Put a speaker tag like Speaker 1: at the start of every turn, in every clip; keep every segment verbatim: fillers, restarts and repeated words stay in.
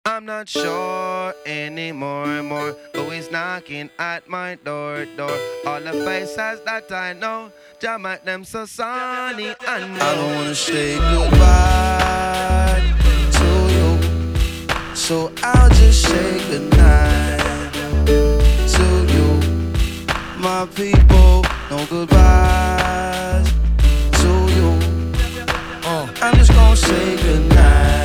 Speaker 1: I'm not sure anymore and more who is knocking at my door, door. All the faces that I know, jam at them so sunny and
Speaker 2: I don't wanna say goodbye to you, so I'll just say goodnight to you. My people, no goodbyes to you. uh, I'm just gonna say goodnight.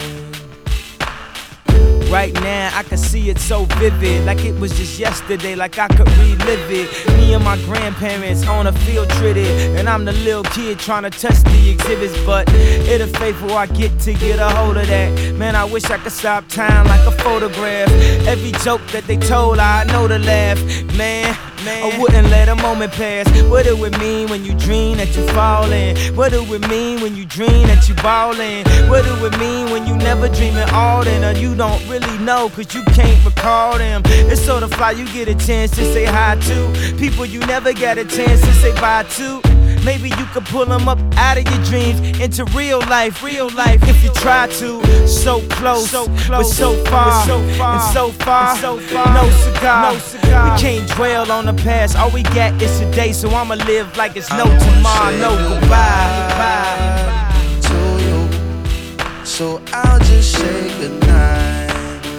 Speaker 3: Right now, I can see it so vivid, like it was just yesterday, like I could relive it. Me and my grandparents on a field trip, and I'm the little kid trying to touch the exhibits, but it'll fade before I get to get a hold of that. Man, I wish I could stop time like a photograph. Every joke that they told, I know to laugh. Man, man, I wouldn't let a moment pass. What do it mean when you dream that you falling? What do it mean when you dream that you ballin'? What do it mean when you never dream at all? Then or you don't really know, cause you can't recall them. It's sort of fly, you get a chance to say hi to people you never got a chance to say bye to. Maybe you could pull them up out of your dreams into real life, real life if you try to. So close, so close, but so far, so far, and so far, and so far. No cigar, no cigar. We can't dwell on the past. All we got is today, so I'ma live like it's no tomorrow, no goodbye, goodbye
Speaker 2: to you. So I'll just say goodnight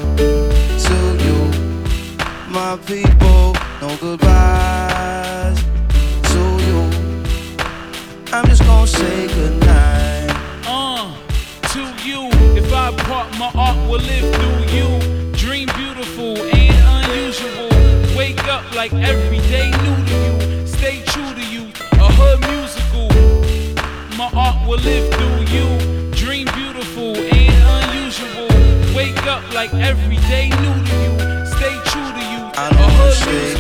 Speaker 2: to you. My people, no goodbyes to you. I'm just gonna say goodnight.
Speaker 4: Uh, to you. If I part, my art will live through you. Dream beautiful and unusual. Wake up like every day new to you. Stay true to you. A hood musical. My art will live through you. Dream beautiful and unusual. Wake up like every day new to you. Stay true to you.
Speaker 2: I don't wanna say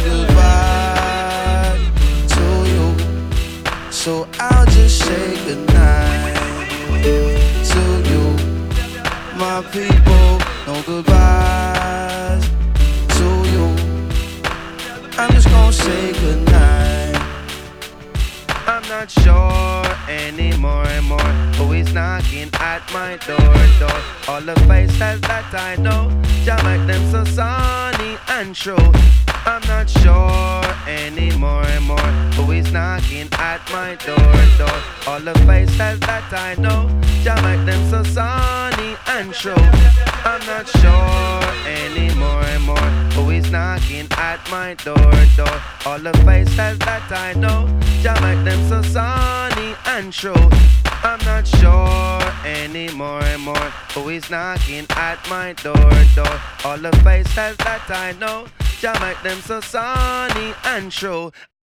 Speaker 2: goodbye to you, so I'll just say goodnight to you. My people, no goodbyes to you. I'm just gonna say goodnight.
Speaker 1: I'm not sure anymore and more who is knocking at my door, door. All the faces that I know, jam at them so sunny and true. I'm not sure anymore and more who is knocking at my door, door. All the faces that I know, jam at them so sunny and true. I'm not sure anymore and more who is knocking at my door, door. All the faces that I know, jam at them so sunny and true. I'm not sure anymore and more who is knocking at my door, door. All the faces that I know, jam at them so sunny and true.